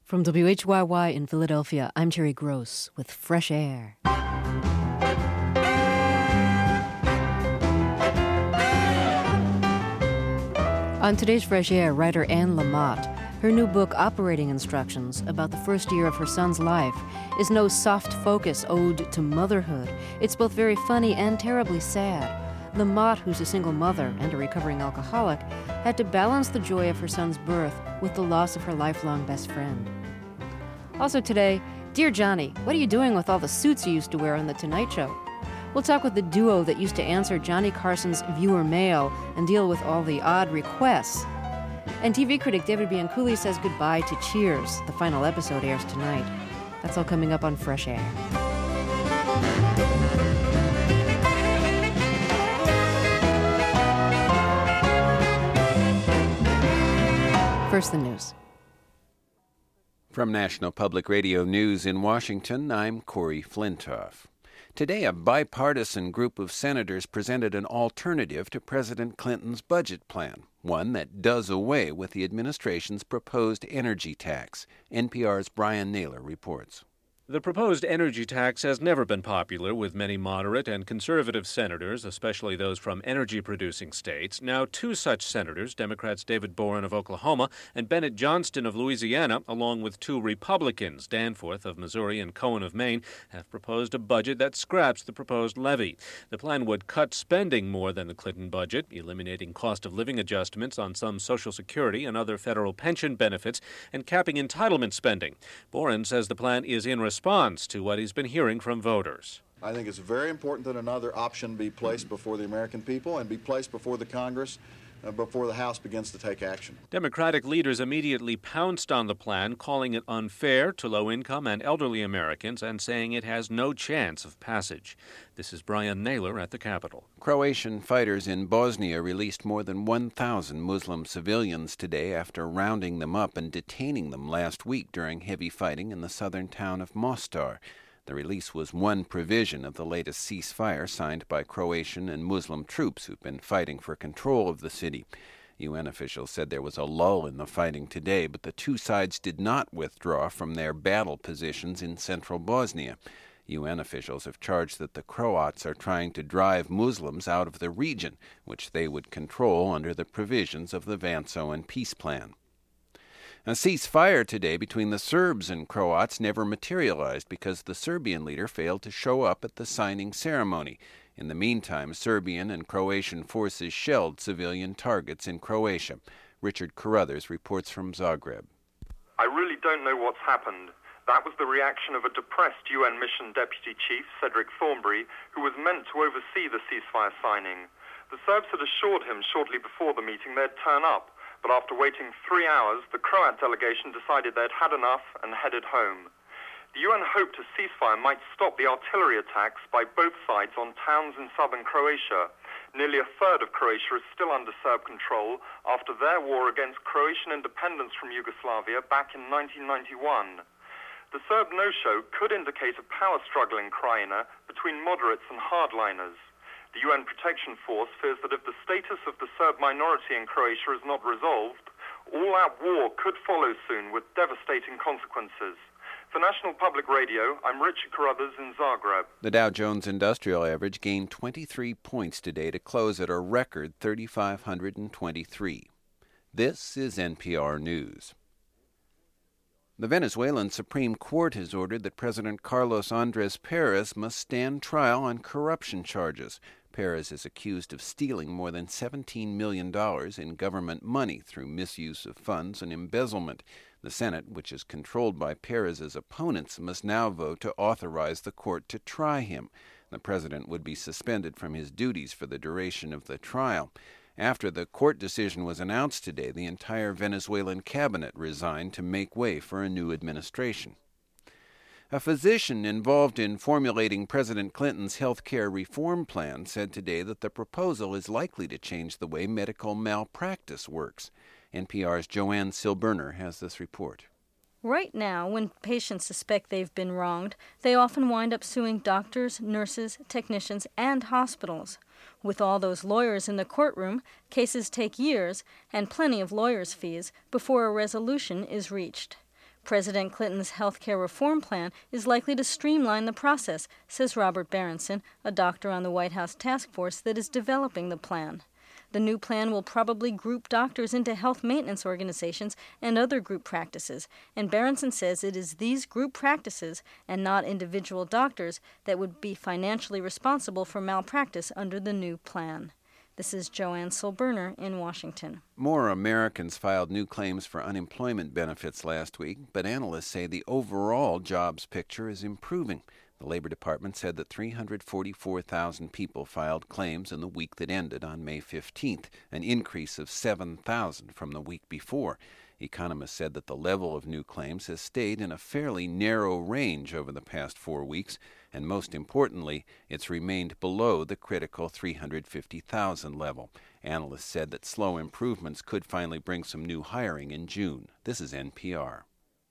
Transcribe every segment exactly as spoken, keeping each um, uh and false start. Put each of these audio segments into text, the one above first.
From W H Y Y in Philadelphia, I'm Terry Gross with Fresh Air. On today's Fresh Air, writer Anne Lamott. Her new book, Operating Instructions, about the first year of her son's life, is no soft focus ode to motherhood. It's both very funny and terribly sad. Lamott, who's a single mother and a recovering alcoholic, had to balance the joy of her son's birth with the loss of her lifelong best friend. Also today, Dear Johnny, what are you doing with all the suits you used to wear on The Tonight Show? We'll talk with the duo that used to answer Johnny Carson's viewer mail and deal with all the odd requests. And T V critic David Bianculli says goodbye to Cheers. The final episode airs tonight. That's all coming up on Fresh Air. First, the news. From National Public Radio News in Washington, I'm Corey Flintoff. Today, a bipartisan group of senators presented an alternative to President Clinton's budget plan, one that does away with the administration's proposed energy tax. N P R's Brian Naylor reports. The proposed energy tax has never been popular with many moderate and conservative senators, especially those from energy-producing states. Now, two such senators, Democrats David Boren of Oklahoma and Bennett Johnston of Louisiana, along with two Republicans, Danforth of Missouri and Cohen of Maine, have proposed a budget that scraps the proposed levy. The plan would cut spending more than the Clinton budget, eliminating cost-of-living adjustments on some Social Security and other federal pension benefits, and capping entitlement spending. Boren says the plan is in response response to what he's been hearing from voters. I think it's very important that another option be placed before the American people and be placed before the Congress, uh, before the House begins to take action. Democratic leaders immediately pounced on the plan, calling it unfair to low-income and elderly Americans and saying it has no chance of passage. This is Brian Naylor at the Capitol. Croatian fighters in Bosnia released more than one thousand Muslim civilians today after rounding them up and detaining them last week during heavy fighting in the southern town of Mostar. The release was one provision of the latest ceasefire signed by Croatian and Muslim troops who've been fighting for control of the city. U N officials said there was a lull in the fighting today, but the two sides did not withdraw from their battle positions in central Bosnia. U N officials have charged that the Croats are trying to drive Muslims out of the region, which they would control under the provisions of the Vance-Owen peace plan. A ceasefire today between the Serbs and Croats never materialized because the Serbian leader failed to show up at the signing ceremony. In the meantime, Serbian and Croatian forces shelled civilian targets in Croatia. Richard Carruthers reports from Zagreb. I really don't know what's happened. That was the reaction of a depressed U N mission deputy chief, Cedric Thornbury, who was meant to oversee the ceasefire signing. The Serbs had assured him shortly before the meeting they'd turn up, but after waiting three hours, the Croat delegation decided they'd had enough and headed home. The U N hoped a ceasefire might stop the artillery attacks by both sides on towns in southern Croatia. Nearly a third of Croatia is still under Serb control after their war against Croatian independence from Yugoslavia back in nineteen ninety-one. The Serb no-show could indicate a power struggle in Krajina between moderates and hardliners. The U N Protection Force fears that if the status of the Serb minority in Croatia is not resolved, all-out war could follow soon with devastating consequences. For National Public Radio, I'm Richard Carruthers in Zagreb. The Dow Jones Industrial Average gained twenty-three points today to close at a record three thousand five hundred twenty-three. This is N P R News. The Venezuelan Supreme Court has ordered that President Carlos Andrés Pérez must stand trial on corruption charges. Pérez is accused of stealing more than seventeen million dollars in government money through misuse of funds and embezzlement. The Senate, which is controlled by Pérez's opponents, must now vote to authorize the court to try him. The president would be suspended from his duties for the duration of the trial. After the court decision was announced today, the entire Venezuelan cabinet resigned to make way for a new administration. A physician involved in formulating President Clinton's health care reform plan said today that the proposal is likely to change the way medical malpractice works. N P R's Joanne Silberner has this report. Right now, when patients suspect they've been wronged, they often wind up suing doctors, nurses, technicians, and hospitals. With all those lawyers in the courtroom, cases take years and plenty of lawyers' fees before a resolution is reached. President Clinton's health care reform plan is likely to streamline the process, says Robert Berenson, a doctor on the White House task force that is developing the plan. The new plan will probably group doctors into health maintenance organizations and other group practices, and Berenson says it is these group practices and not individual doctors that would be financially responsible for malpractice under the new plan. This is Joanne Solberner in Washington. More Americans filed new claims for unemployment benefits last week, but analysts say the overall jobs picture is improving. The Labor Department said that three hundred forty-four thousand people filed claims in the week that ended on May fifteenth, an increase of seven thousand from the week before. Economists said that the level of new claims has stayed in a fairly narrow range over the past four weeks, and most importantly, it's remained below the critical three hundred fifty thousand level. Analysts said that slow improvements could finally bring some new hiring in June. This is N P R.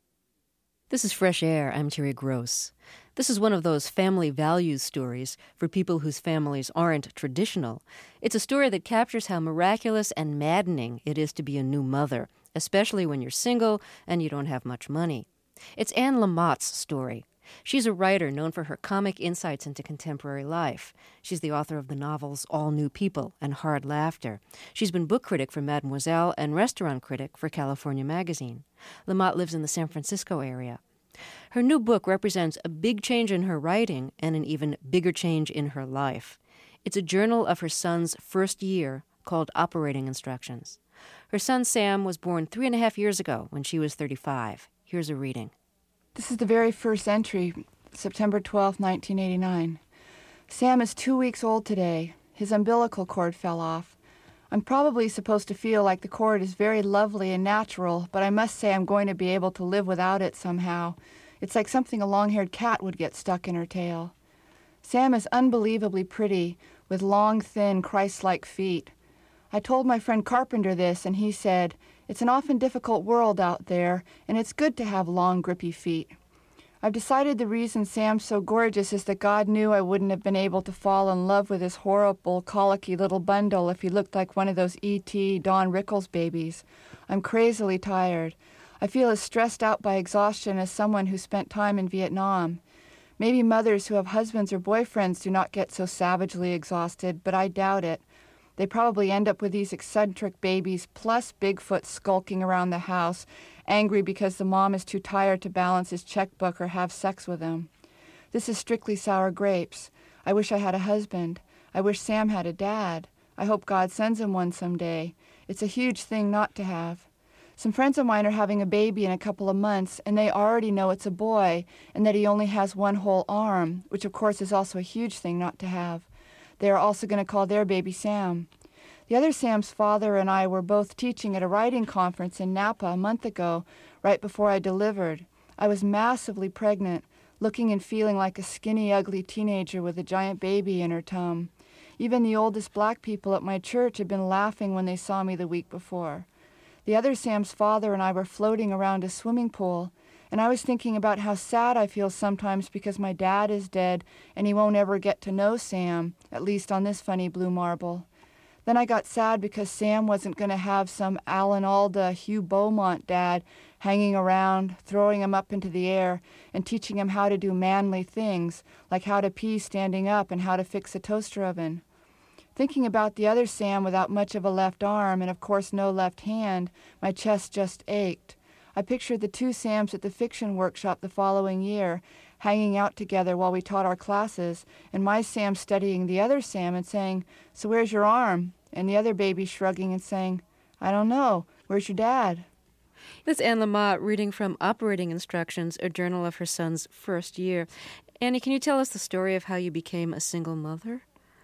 This is Fresh Air. I'm Terry Gross. This is one of those family values stories for people whose families aren't traditional. It's a story that captures how miraculous and maddening it is to be a new mother, especially when you're single and you don't have much money. It's Anne Lamott's story. She's a writer known for her comic insights into contemporary life. She's the author of the novels All New People and Hard Laughter. She's been book critic for Mademoiselle and restaurant critic for California Magazine. Lamott lives in the San Francisco area. Her new book represents a big change in her writing and an even bigger change in her life. It's a journal of her son's first year called Operating Instructions. Her son Sam was born three and a half years ago when she was thirty-five. Here's a reading. This is the very first entry, September twelfth, nineteen eighty-nine. Sam is two weeks old today. His umbilical cord fell off. I'm probably supposed to feel like the cord is very lovely and natural, but I must say I'm going to be able to live without it somehow. It's like something a long-haired cat would get stuck in her tail. Sam is unbelievably pretty, with long, thin, Christ-like feet. I told my friend Carpenter this, and he said, "It's an often difficult world out there, and it's good to have long, grippy feet." I've decided the reason Sam's so gorgeous is that God knew I wouldn't have been able to fall in love with this horrible, colicky little bundle if he looked like one of those E T Don Rickles babies. I'm crazily tired. I feel as stressed out by exhaustion as someone who spent time in Vietnam. Maybe mothers who have husbands or boyfriends do not get so savagely exhausted, but I doubt it. They probably end up with these eccentric babies plus Bigfoot skulking around the house, angry because the mom is too tired to balance his checkbook or have sex with him. This is strictly sour grapes. I wish I had a husband. I wish Sam had a dad. I hope God sends him one someday. It's a huge thing not to have. Some friends of mine are having a baby in a couple of months, and they already know it's a boy and that he only has one whole arm, which of course is also a huge thing not to have. They are also going to call their baby Sam. The other Sam's father and I were both teaching at a writing conference in Napa a month ago, right before I delivered. I was massively pregnant, looking and feeling like a skinny, ugly teenager with a giant baby in her tum. Even the oldest black people at my church had been laughing when they saw me the week before. The other Sam's father and I were floating around a swimming pool, and I was thinking about how sad I feel sometimes because my dad is dead and he won't ever get to know Sam, at least on this funny blue marble. Then I got sad because Sam wasn't going to have some Alan Alda, Hugh Beaumont dad hanging around, throwing him up into the air and teaching him how to do manly things, like how to pee standing up and how to fix a toaster oven. Thinking about the other Sam without much of a left arm and of course no left hand, my chest just ached. I pictured the two Sams at the fiction workshop the following year, hanging out together while we taught our classes, and my Sam studying the other Sam and saying, "So where's your arm?" And the other baby shrugging and saying, "I don't know. Where's your dad?" That's Anne Lamott reading from Operating Instructions, a journal of her son's first year. Annie, can you tell us the story of how you became a single mother?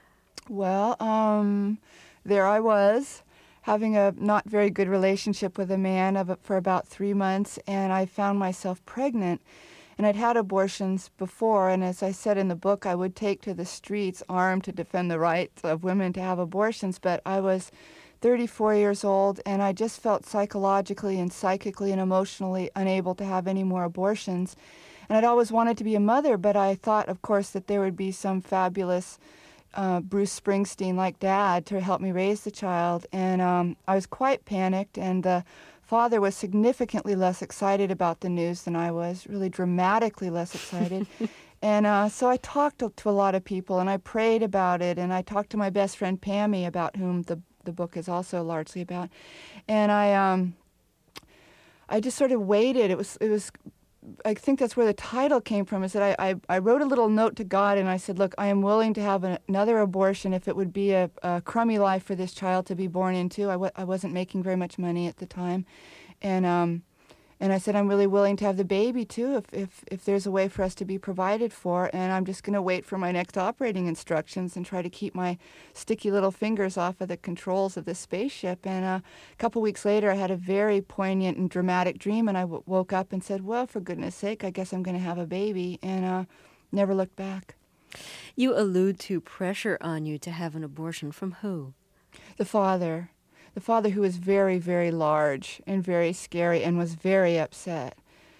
Well, um, there I was, having a not very good relationship with a man of, for about three months, and I found myself pregnant. And I'd had abortions before, and as I said in the book, I would take to the streets armed to defend the rights of women to have abortions, but I was thirty-four years old, and I just felt psychologically and psychically and emotionally unable to have any more abortions. And I'd always wanted to be a mother, but I thought, of course, that there would be some fabulous uh, Bruce Springsteen-like dad to help me raise the child. And um, I was quite panicked, and the father was significantly less excited about the news than I was, really dramatically less excited. And uh, so I talked to, to a lot of people, and I prayed about it, and I talked to my best friend Pammy, about whom the the book is also largely about. And I um, I just sort of waited. It was it was. I think that's where the title came from, is that I, I, I wrote a little note to God, and I said, look, I am willing to have an, another abortion if it would be a, a crummy life for this child to be born into. I, w- I wasn't making very much money at the time. And um, and I said, I'm really willing to have the baby, too, if, if, if there's a way for us to be provided for. And I'm just going to wait for my next operating instructions and try to keep my sticky little fingers off of the controls of this spaceship. And uh, a couple weeks later, I had a very poignant and dramatic dream, and I w- woke up and said, well, for goodness sake, I guess I'm going to have a baby, and uh, never looked back. You allude to pressure on you to have an abortion. From who? The father. The father, who was very, very large and very scary and was very upset.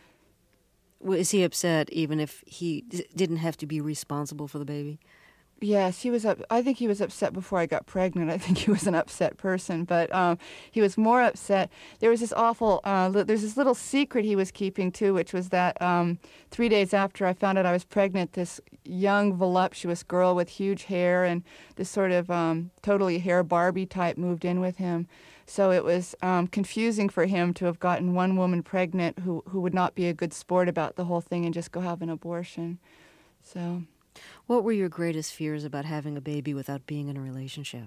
Was he upset even if he d- didn't have to be responsible for the baby? Yes, he was up. I think he was upset before I got pregnant. I think he was an upset person, but um, he was more upset. There was this awful, uh, li- there's this little secret he was keeping too, which was that um, three days after I found out I was pregnant, this young, voluptuous girl with huge hair and this sort of um, totally hair Barbie type moved in with him. So it was um, confusing for him to have gotten one woman pregnant who, who would not be a good sport about the whole thing and just go have an abortion. So... What were your greatest fears about having a baby without being in a relationship?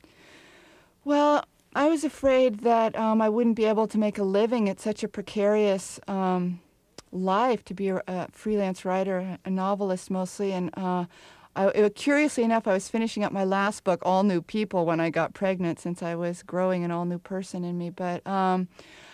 Well, I was afraid that um, I wouldn't be able to make a living. It's such a precarious um, life to be a, a freelance writer, a novelist mostly. And uh, I, it, curiously enough, I was finishing up my last book, All New People, when I got pregnant, since I was growing an all-new person in me. But um,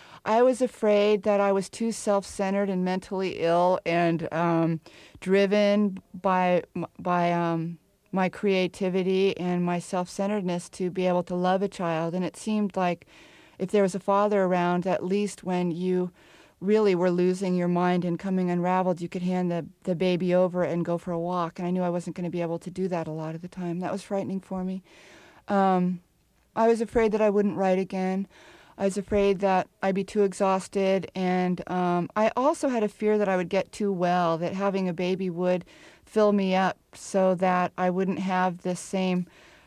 I was afraid that I was too self-centered and mentally ill and um, driven by by um, my creativity and my self-centeredness to be able to love a child. And it seemed like if there was a father around, at least when you really were losing your mind and coming unraveled, you could hand the, the baby over and go for a walk. And I knew I wasn't going to be able to do that a lot of the time. That was frightening for me. Um, I was afraid that I wouldn't write again. I was afraid that I'd be too exhausted, and um, I also had a fear that I would get too well, that having a baby would fill me up so that I wouldn't have this same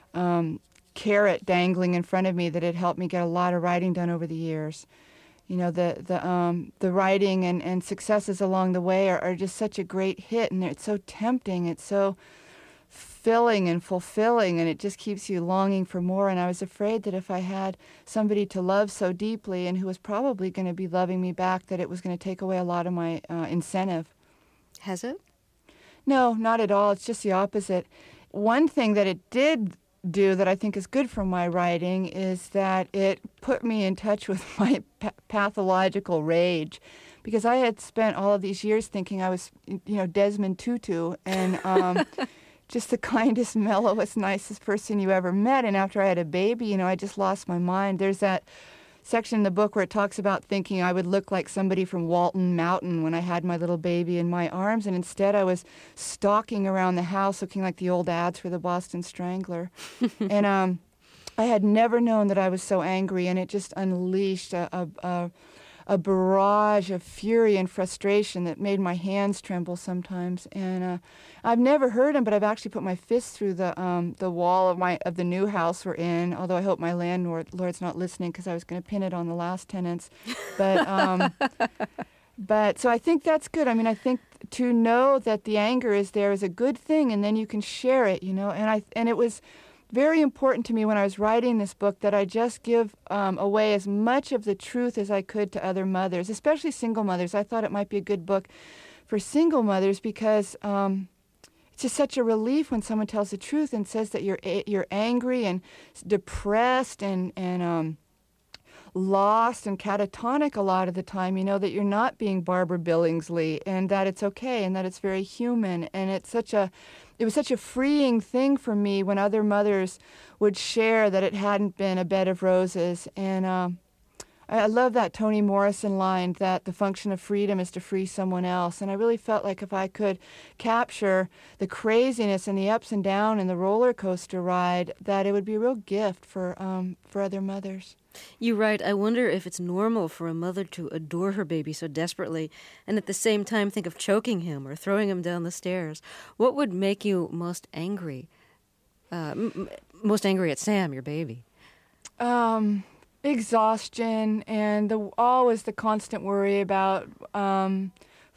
um, carrot dangling in front of me that had helped me get a lot of writing done over the years. You know, the the um, the writing and, and successes along the way are, are just such a great hit, and it's so tempting, it's so filling and fulfilling, and it just keeps you longing for more. And I was afraid that if I had somebody to love so deeply and who was probably going to be loving me back, that it was going to take away a lot of my uh, incentive. Has it? No, not at all. It's just the opposite. One thing that it did do that I think is good for my writing is that it put me in touch with my pa- pathological rage, because I had spent all of these years thinking I was, you know, Desmond Tutu, and um, just the kindest, mellowest, nicest person you ever met. And after I had a baby, you know, I just lost my mind. There's that section in the book where it talks about thinking I would look like somebody from Walton Mountain when I had my little baby in my arms, and instead I was stalking around the house looking like the old ads for the Boston Strangler. And um, I had never known that I was so angry, and it just unleashed a, a, a, a barrage of fury and frustration that made my hands tremble sometimes. And uh, I've never heard him, but I've actually put my fist through the um, the wall of my of the new house we're in. Although I hope my landlord Lord's not listening, because I was going to pin it on the last tenants. But um, but so I think that's good. I mean, I think to know that the anger is there is a good thing, and then you can share it. You know, and I and it was very important to me when I was writing this book that I just give um, away as much of the truth as I could to other mothers, especially single mothers. I thought it might be a good book for single mothers because um, it's just such a relief when someone tells the truth and says that you're you're angry and depressed and and um, lost and catatonic a lot of the time. You know, that you're not being Barbara Billingsley, and that it's okay, and that it's very human. And it's such a It was such a freeing thing for me when other mothers would share that it hadn't been a bed of roses. And um, I love that Toni Morrison line that the function of freedom is to free someone else. And I really felt like if I could capture the craziness and the ups and downs and the roller coaster ride, that it would be a real gift for um, for other mothers. You write, I wonder if it's normal for a mother to adore her baby so desperately and at the same time think of choking him or throwing him down the stairs. What would make you most angry? Uh, m- most angry at Sam, your baby? Um... Exhaustion and the always the constant worry about um,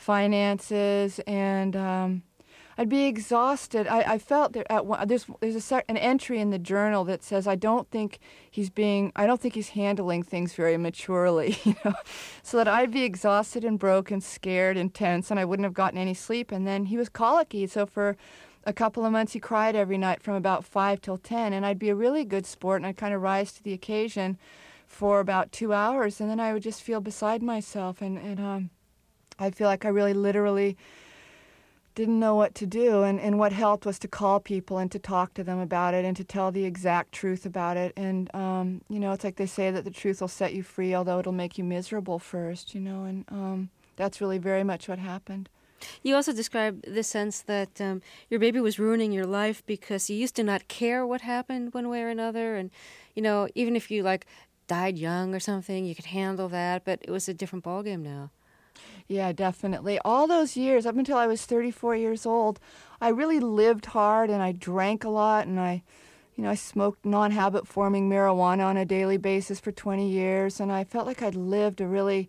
finances, and um, I'd be exhausted. I, I felt that at one, there's there's a sec, an entry in the journal that says I don't think he's being I don't think he's handling things very maturely, you know, so that I'd be exhausted and broken, scared and tense, and I wouldn't have gotten any sleep. And then he was colicky, so for a couple of months he cried every night from about five till ten, and I'd be a really good sport and I'd kind of rise to the occasion for about two hours, and then I would just feel beside myself, and, and um, I'd feel like I really literally didn't know what to do, and, and what helped was to call people and to talk to them about it and to tell the exact truth about it. And, um, you know, it's like they say that the truth will set you free, although it'll make you miserable first, you know, and um, that's really very much what happened. You also described the sense that um, your baby was ruining your life because you used to not care what happened one way or another, and, you know, even if you, like, died young or something, you could handle that, but it was a different ballgame now. Yeah, definitely. All those years, up until I was thirty-four years old, I really lived hard, and I drank a lot, and I, you know, I smoked non-habit forming marijuana on a daily basis for twenty years, and I felt like I'd lived a really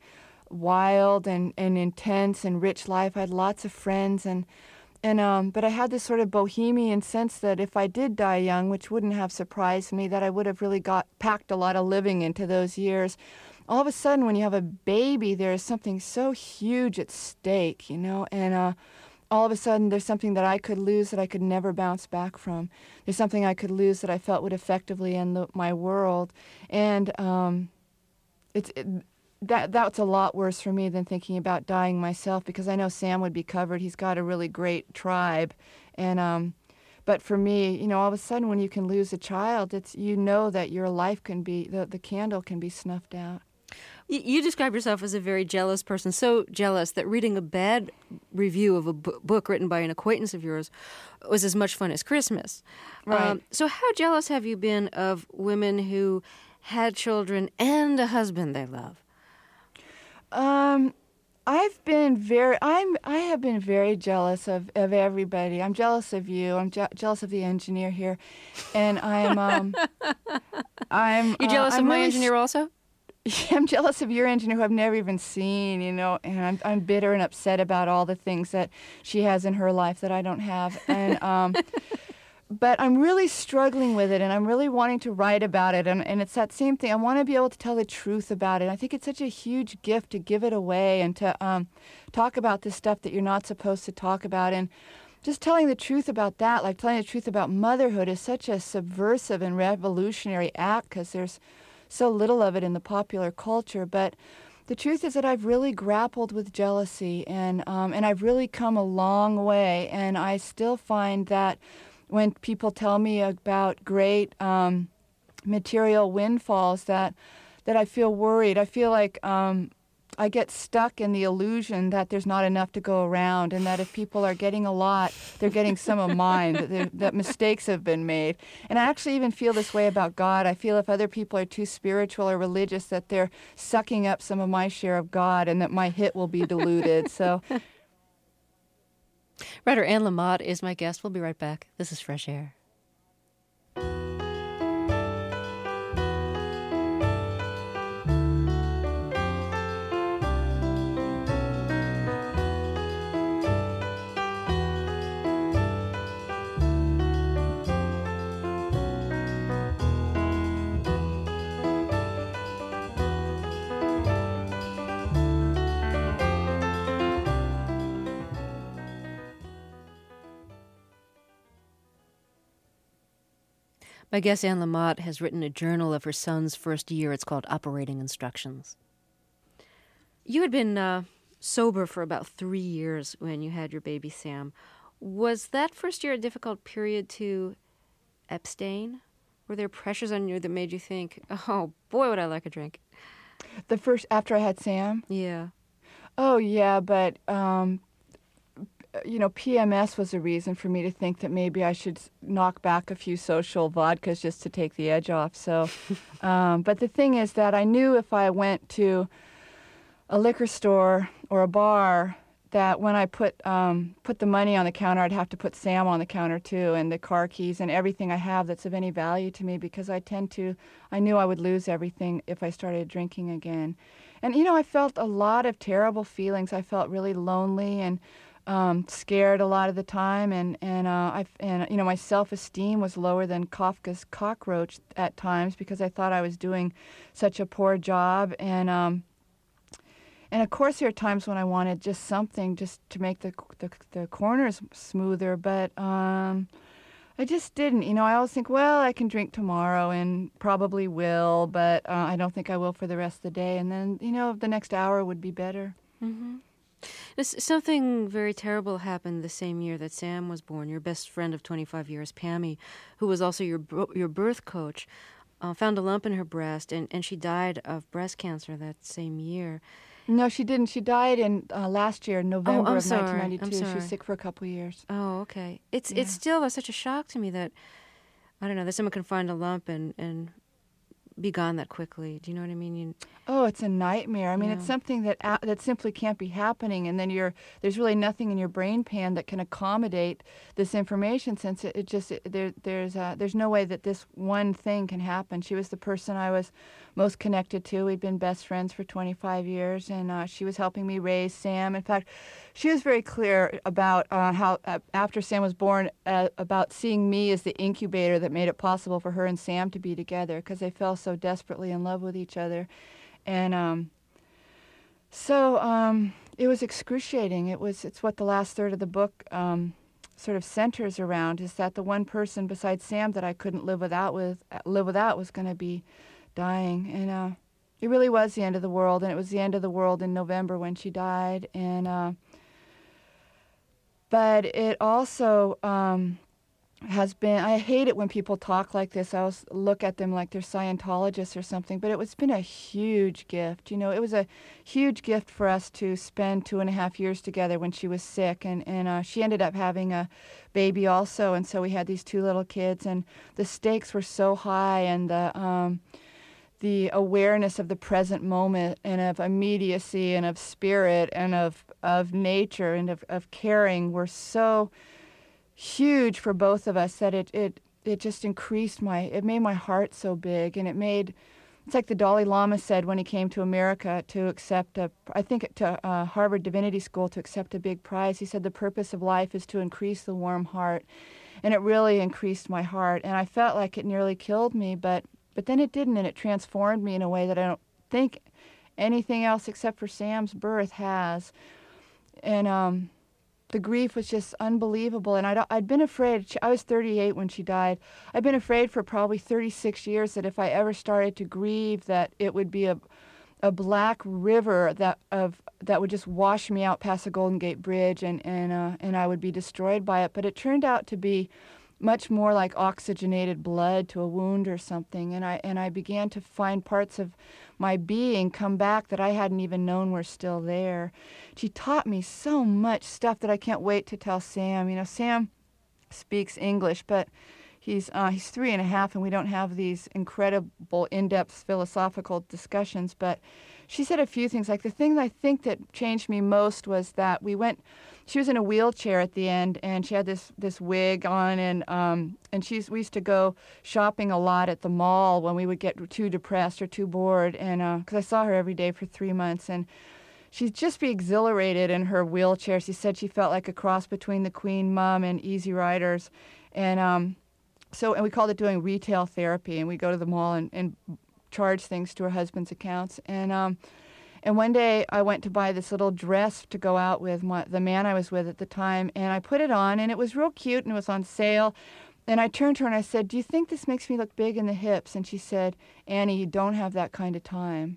wild and, and intense and rich life. I had lots of friends, and And um, but I had this sort of bohemian sense that if I did die young, which wouldn't have surprised me, that I would have really got packed a lot of living into those years. All of a sudden, when you have a baby, there is something so huge at stake, you know, and uh, all of a sudden there's something that I could lose that I could never bounce back from. There's something I could lose that I felt would effectively end the, my world, and um, it's. It, That that's a lot worse for me than thinking about dying myself, because I know Sam would be covered. He's got a really great tribe, and um, but for me, you know, all of a sudden when you can lose a child, it's you know that your life can be the the candle can be snuffed out. You, you describe yourself as a very jealous person, so jealous that reading a bad review of a b- book written by an acquaintance of yours was as much fun as Christmas. Right. Um, so how jealous have you been of women who had children and a husband they love? Um, I've been very, I'm, I have been very jealous of, of everybody. I'm jealous of you. I'm je- jealous of the engineer here, and I'm, um, I'm. You jealous uh, of I'm my really engineer also? I'm jealous of your engineer, who I've never even seen, you know, and I'm, I'm bitter and upset about all the things that she has in her life that I don't have, and um. But I'm really struggling with it, and I'm really wanting to write about it, and, and it's that same thing. I want to be able to tell the truth about it. I think it's such a huge gift to give it away and to um, talk about this stuff that you're not supposed to talk about. And just telling the truth about that, like telling the truth about motherhood, is such a subversive and revolutionary act, because there's so little of it in the popular culture. But the truth is that I've really grappled with jealousy, and um, and I've really come a long way, and I still find that when people tell me about great um, material windfalls, that that I feel worried. I feel like um, I get stuck in the illusion that there's not enough to go around, and that if people are getting a lot, they're getting some of mine, that, that mistakes have been made. And I actually even feel this way about God. I feel if other people are too spiritual or religious, that they're sucking up some of my share of God, and that my hit will be diluted. So. Writer Anne Lamott is my guest. We'll be right back. This is Fresh Air. My guest, Anne Lamott, has written a journal of her son's first year. It's called Operating Instructions. You had been uh, sober for about three years when you had your baby, Sam. Was that first year a difficult period to abstain? Were there pressures on you that made you think, oh, boy, would I like a drink? The first, after I had Sam? Yeah. Oh, yeah, but, um, you know, P M S was a reason for me to think that maybe I should knock back a few social vodkas just to take the edge off. So, um, but the thing is that I knew if I went to a liquor store or a bar, that when I put um, put the money on the counter, I'd have to put Sam on the counter too, and the car keys and everything I have that's of any value to me, because I tend to, I knew I would lose everything if I started drinking again. And, you know, I felt a lot of terrible feelings. I felt really lonely and um, scared a lot of the time, and and uh, I and you know my self-esteem was lower than Kafka's cockroach at times, because I thought I was doing such a poor job. And um, And of course, there are times when I wanted just something just to make the the, the corners smoother, but um, I just didn't. You know, I always think, well, I can drink tomorrow and probably will, but uh, I don't think I will for the rest of the day. And then, you know, the next hour would be better. Mm-hmm. This, something very terrible happened the same year that Sam was born. Your best friend of twenty-five years, Pammy, who was also your your birth coach, uh, found a lump in her breast, and, and she died of breast cancer that same year. No, she didn't. She died in uh, last year, in November oh, of sorry. nineteen ninety-two. I'm She sorry. was sick for a couple of years. Oh, okay. It's Yeah. it's still uh, such a shock to me that, I don't know, that someone can find a lump and, and be gone that quickly. Do you know what I mean? You, Oh, it's a nightmare. I mean, Yeah. it's something that uh, that simply can't be happening, and then you're there's really nothing in your brain pan that can accommodate this information, since it, it just it, there there's uh, there's no way that this one thing can happen. She was the person I was most connected to. We'd been best friends for twenty-five years, and uh, she was helping me raise Sam. In fact, she was very clear about uh, how uh, after Sam was born, uh, about seeing me as the incubator that made it possible for her and Sam to be together, because they fell so desperately in love with each other. And um, so um, it was excruciating. It was. It's what the last third of the book um, sort of centers around, is that the one person besides Sam that I couldn't live without with live without was going to be dying. And uh, it really was the end of the world. And it was the end of the world in November when she died. And uh, but it also um, has been, I hate it when people talk like this. I always look at them like they're Scientologists or something, but it was been a huge gift. You know, it was a huge gift for us to spend two and a half years together when she was sick, and, and uh, she ended up having a baby also, and so we had these two little kids, and the stakes were so high, and the, um, the awareness of the present moment, and of immediacy, and of spirit, and of, of nature, and of, of caring were so huge for both of us that it, it it just increased my, it made my heart so big, and it made, it's like the Dalai Lama said when he came to America to accept a, I think to uh, Harvard Divinity School to accept a big prize. He said the purpose of life is to increase the warm heart, and it really increased my heart, and I felt like it nearly killed me, but but then it didn't, and it transformed me in a way that I don't think anything else except for Sam's birth has. And um the grief was just unbelievable, and I'd, I'd been afraid. She, I was thirty-eight when she died. I'd been afraid for probably thirty-six years that if I ever started to grieve, that it would be a, a black river that of that would just wash me out past the Golden Gate Bridge, and and uh, and I would be destroyed by it. But it turned out to be much more like oxygenated blood to a wound or something, and I and I began to find parts of my being come back that I hadn't even known were still there. She taught me so much stuff that I can't wait to tell Sam. You know, Sam speaks English, but he's uh, he's three and a half, and we don't have these incredible in-depth philosophical discussions. But she said a few things. Like the thing that I think that changed me most was that we went. She was in a wheelchair at the end, and she had this, this wig on, and um, and she's we used to go shopping a lot at the mall when we would get too depressed or too bored, and because uh, I saw her every day for three months, and she'd just be exhilarated in her wheelchair. She said she felt like a cross between the Queen Mum and Easy Riders, and um, so and we called it doing retail therapy, and we go to the mall and, and charge things to her husband's accounts, and. Um, And one day I went to buy this little dress to go out with my, the man I was with at the time, and I put it on, and it was real cute, and it was on sale. And I turned to her and I said, "Do you think this makes me look big in the hips?" And she said, "Annie, you don't have that kind of time."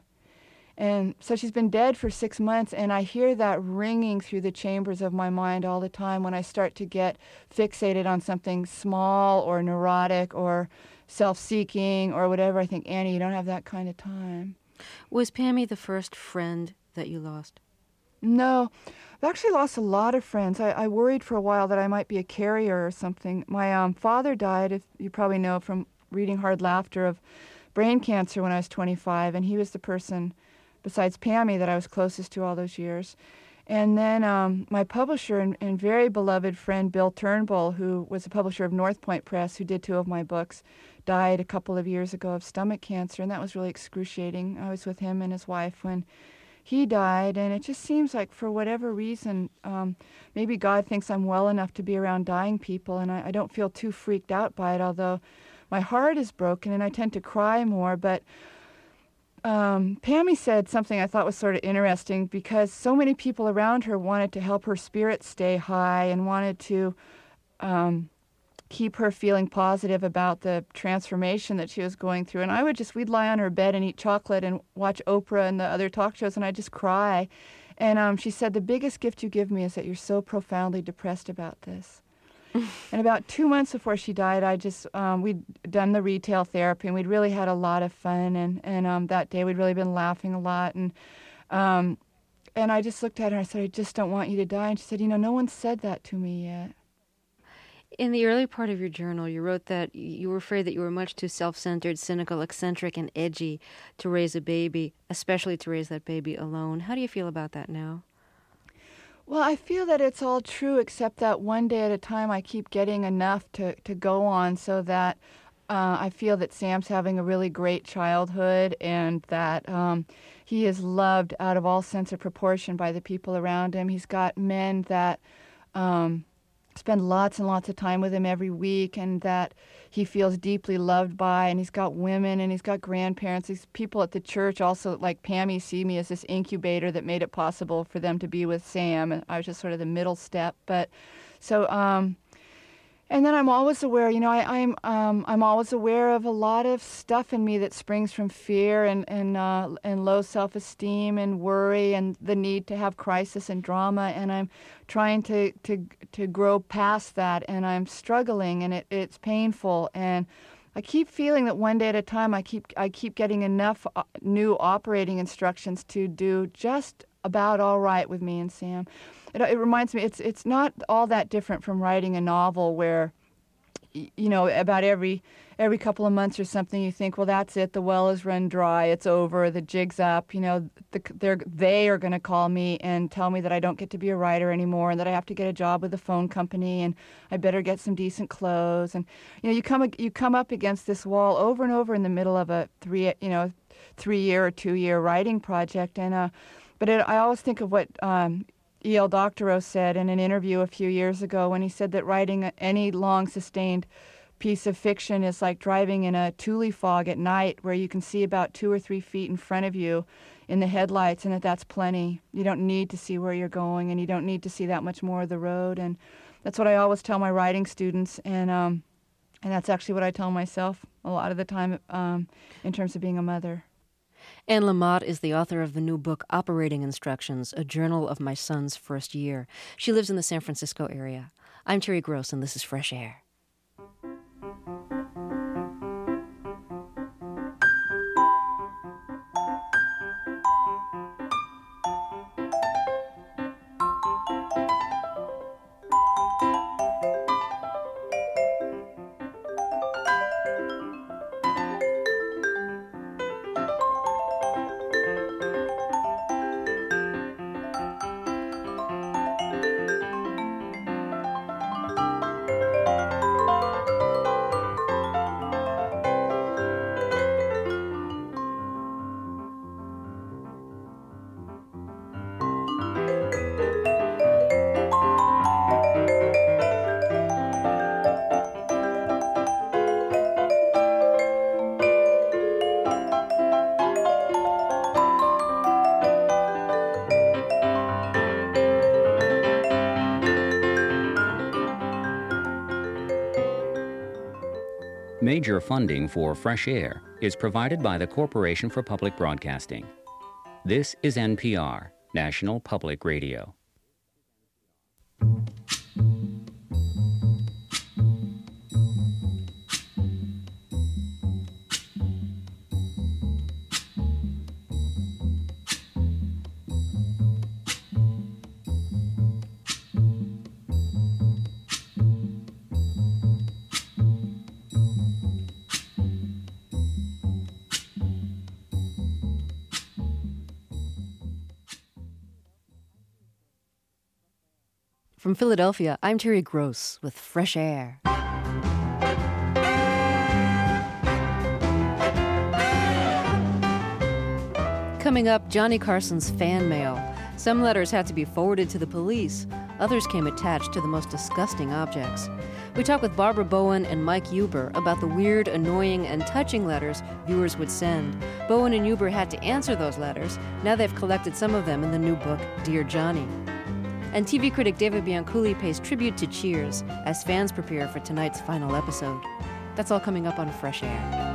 And so she's been dead for six months, and I hear that ringing through the chambers of my mind all the time when I start to get fixated on something small or neurotic or self-seeking or whatever. I think, "Annie, you don't have that kind of time." Was Pammy the first friend that you lost? No. I've actually lost a lot of friends. I, I worried for a while that I might be a carrier or something. My um, father died, if you probably know from reading Hard Laughter, of brain cancer when I was twenty-five, and he was the person, besides Pammy, that I was closest to all those years. And then um, my publisher and, and very beloved friend, Bill Turnbull, who was a publisher of North Point Press, who did two of my books, died a couple of years ago of stomach cancer, and that was really excruciating. I was with him and his wife when he died, and it just seems like for whatever reason, um, maybe God thinks I'm well enough to be around dying people, and I, I don't feel too freaked out by it, although my heart is broken and I tend to cry more. But um, Pammy said something I thought was sort of interesting, because so many people around her wanted to help her spirit stay high and wanted to um, keep her feeling positive about the transformation that she was going through. And I would just, we'd lie on her bed and eat chocolate and watch Oprah and the other talk shows, and I'd just cry. And um, she said, the biggest gift you give me is that you're so profoundly depressed about this. And about two months before she died, I just, um, we'd done the retail therapy, and we'd really had a lot of fun. And, and um, that day we'd really been laughing a lot. And um, and I just looked at her and I said, I just don't want you to die. And she said, you know, no one said that to me yet. In the early part of your journal, you wrote that you were afraid that you were much too self-centered, cynical, eccentric, and edgy to raise a baby, especially to raise that baby alone. How do you feel about that now? Well, I feel that it's all true, except that one day at a time I keep getting enough to, to go on, so that uh, I feel that Sam's having a really great childhood, and that um, he is loved out of all sense of proportion by the people around him. He's got men that um, spend lots and lots of time with him every week, and that he feels deeply loved by, and he's got women, and he's got grandparents. These people at the church also, like Pammy, see me as this incubator that made it possible for them to be with Sam, and I was just sort of the middle step. But so um and then I'm always aware, you know, I, I'm um, I'm always aware of a lot of stuff in me that springs from fear and and uh, and low self-esteem and worry and the need to have crisis and drama, and I'm trying to to to grow past that, and I'm struggling, and it, it's painful, and I keep feeling that one day at a time I keep I keep getting enough new operating instructions to do just about all right with me and Sam. It, it reminds me, it's it's not all that different from writing a novel where, you know, about every every couple of months or something, you think, well, that's it, the well is run dry, it's over, the jig's up, you know, the, they're, they are going to call me and tell me that I don't get to be a writer anymore, and that I have to get a job with a phone company, and I better get some decent clothes. And, you know, you come you come up against this wall over and over in the middle of a three, you know, three-year or two-year writing project. And uh, but it, I always think of what um, E L Doctorow said in an interview a few years ago, when he said that writing any long, sustained piece of fiction is like driving in a Thule fog at night, where you can see about two or three feet in front of you in the headlights, and that that's plenty. You don't need to see where you're going, and you don't need to see that much more of the road. And that's what I always tell my writing students, and um, and that's actually what I tell myself a lot of the time um, in terms of being a mother. Anne Lamott is the author of the new book, Operating Instructions, A Journal of My Son's First Year. She lives in the San Francisco area. I'm Terry Gross, and this is Fresh Air. Major funding for Fresh Air is provided by the Corporation for Public Broadcasting. This is N P R, National Public Radio. From Philadelphia, I'm Terry Gross with Fresh Air. Coming up, Johnny Carson's fan mail. Some letters had to be forwarded to the police. Others came attached to the most disgusting objects. We talk with Barbara Bowen and Mike Huber about the weird, annoying, and touching letters viewers would send. Bowen and Huber had to answer those letters. Now they've collected some of them in the new book, Dear Johnny. And T V critic David Bianculli pays tribute to Cheers as fans prepare for tonight's final episode. That's all coming up on Fresh Air.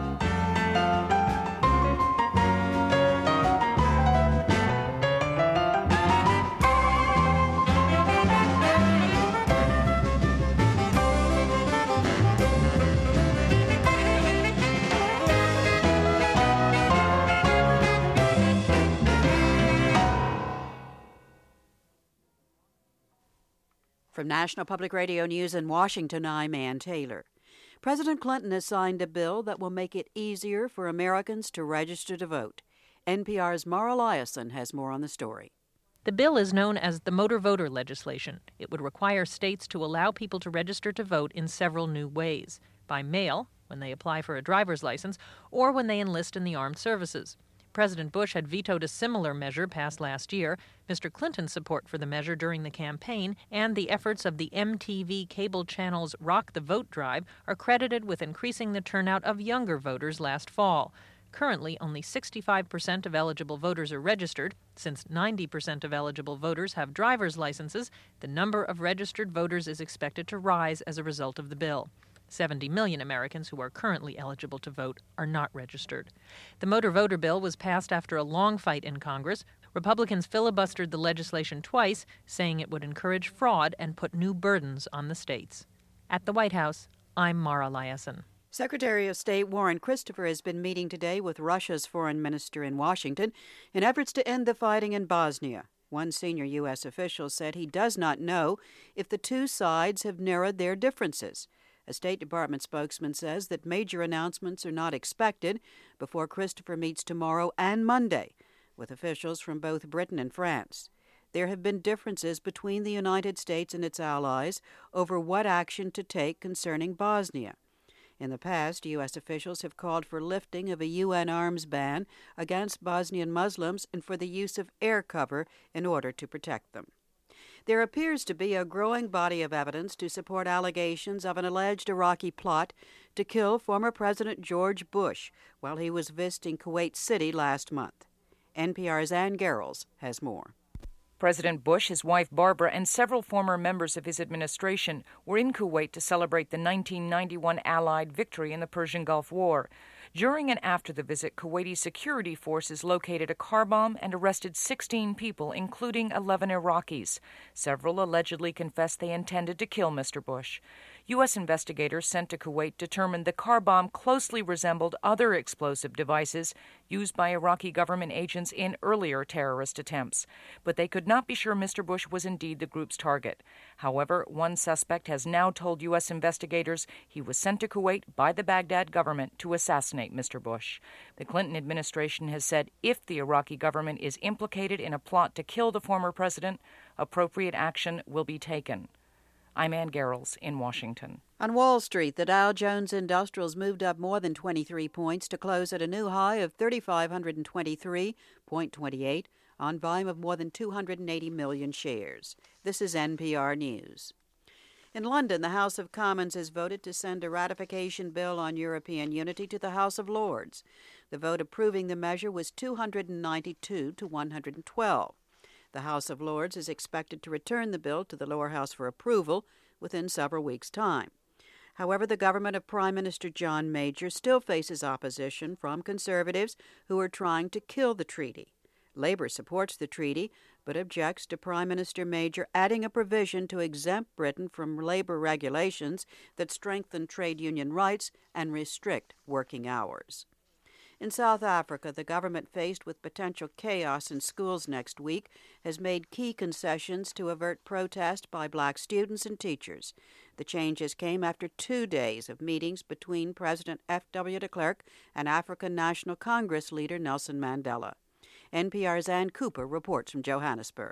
From National Public Radio News in Washington, I'm Ann Taylor. President Clinton has signed a bill that will make it easier for Americans to register to vote. N P R's Mara Liasson has more on the story. The bill is known as the Motor Voter Legislation. It would require states to allow people to register to vote in several new ways: by mail, when they apply for a driver's license, or when they enlist in the armed services. President Bush had vetoed a similar measure passed last year. Mister Clinton's support for the measure during the campaign and the efforts of the M T V cable channel's Rock the Vote drive are credited with increasing the turnout of younger voters last fall. Currently, only sixty-five percent of eligible voters are registered. Since ninety percent of eligible voters have driver's licenses, the number of registered voters is expected to rise as a result of the bill. seventy million Americans who are currently eligible to vote are not registered. The motor voter bill was passed after a long fight in Congress. Republicans filibustered the legislation twice, saying it would encourage fraud and put new burdens on the states. At the White House, I'm Mara Liasson. Secretary of State Warren Christopher has been meeting today with Russia's foreign minister in Washington in efforts to end the fighting in Bosnia. One senior U S official said he does not know if the two sides have narrowed their differences. A State Department spokesman says that major announcements are not expected before Christopher meets tomorrow and Monday with officials from both Britain and France. There have been differences between the United States and its allies over what action to take concerning Bosnia. In the past, U S officials have called for lifting of a U N arms ban against Bosnian Muslims and for the use of air cover in order to protect them. There appears to be a growing body of evidence to support allegations of an alleged Iraqi plot to kill former President George Bush while he was visiting Kuwait City last month. N P R's Ann Garrels has more. President Bush, his wife Barbara, and several former members of his administration were in Kuwait to celebrate the nineteen ninety-one Allied victory in the Persian Gulf War. During and after the visit, Kuwaiti security forces located a car bomb and arrested sixteen people, including eleven Iraqis. Several allegedly confessed they intended to kill Mister Bush. U S investigators sent to Kuwait determined the car bomb closely resembled other explosive devices used by Iraqi government agents in earlier terrorist attempts. But they could not be sure Mister Bush was indeed the group's target. However, one suspect has now told U S investigators he was sent to Kuwait by the Baghdad government to assassinate Mister Bush. The Clinton administration has said if the Iraqi government is implicated in a plot to kill the former president, appropriate action will be taken. I'm Ann Garrels in Washington. On Wall Street, the Dow Jones Industrials moved up more than twenty-three points to close at a new high of three thousand five hundred twenty-three point two eight on volume of more than two hundred eighty million shares. This is N P R News. In London, the House of Commons has voted to send a ratification bill on European unity to the House of Lords. The vote approving the measure was two hundred ninety-two to one hundred twelve. The House of Lords is expected to return the bill to the lower house for approval within several weeks' time. However, the government of Prime Minister John Major still faces opposition from conservatives who are trying to kill the treaty. Labour supports the treaty, but objects to Prime Minister Major adding a provision to exempt Britain from labour regulations that strengthen trade union rights and restrict working hours. In South Africa, the government, faced with potential chaos in schools next week, has made key concessions to avert protest by black students and teachers. The changes came after two days of meetings between President F W de Klerk and African National Congress leader Nelson Mandela. N P R's Ann Cooper reports from Johannesburg.